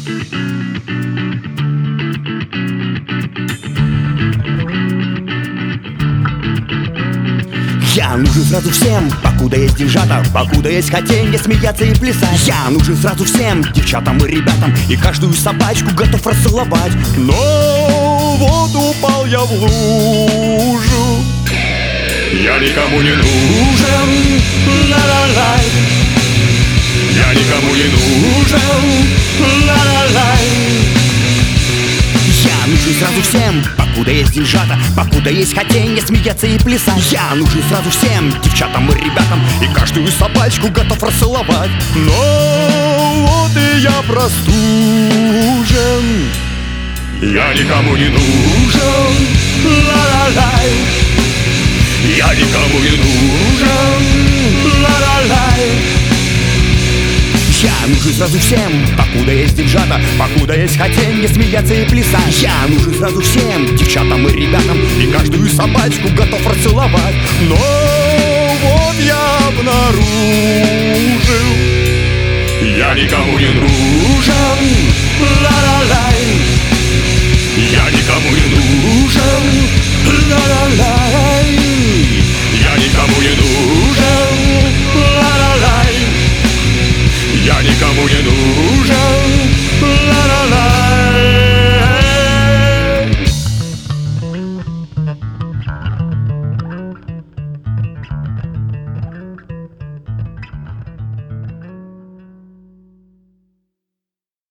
Я нужен сразу всем, покуда есть деньжата, покуда есть хотенье смеяться и плясать. Я нужен сразу всем, девчатам и ребятам, и каждую собачку готов расцеловать. Но вот упал я в лужу, я никому не нужен, ла-ла-лай. Я никому не нужен, ла-ла-лай. Я нужен сразу всем, покуда есть деньжата, покуда есть хотенье смеяться и плясать. Я нужен сразу всем, девчатам и ребятам, и каждую собачку готов расцеловать. Но вот и я простужен, я никому не нужен, ла-ла-лай. Я никому не нужен, ла-ла-лай. Я нужен сразу всем, покуда есть деньжата, покуда есть хотенье смеяться и плясать. Я нужен сразу всем, девчатам и ребятам, и каждую собачку готов расцеловать. Но вот я обнаружил, я никому не нужен, ла-ла-лай. Я никому не нужен, ла-ла-лай.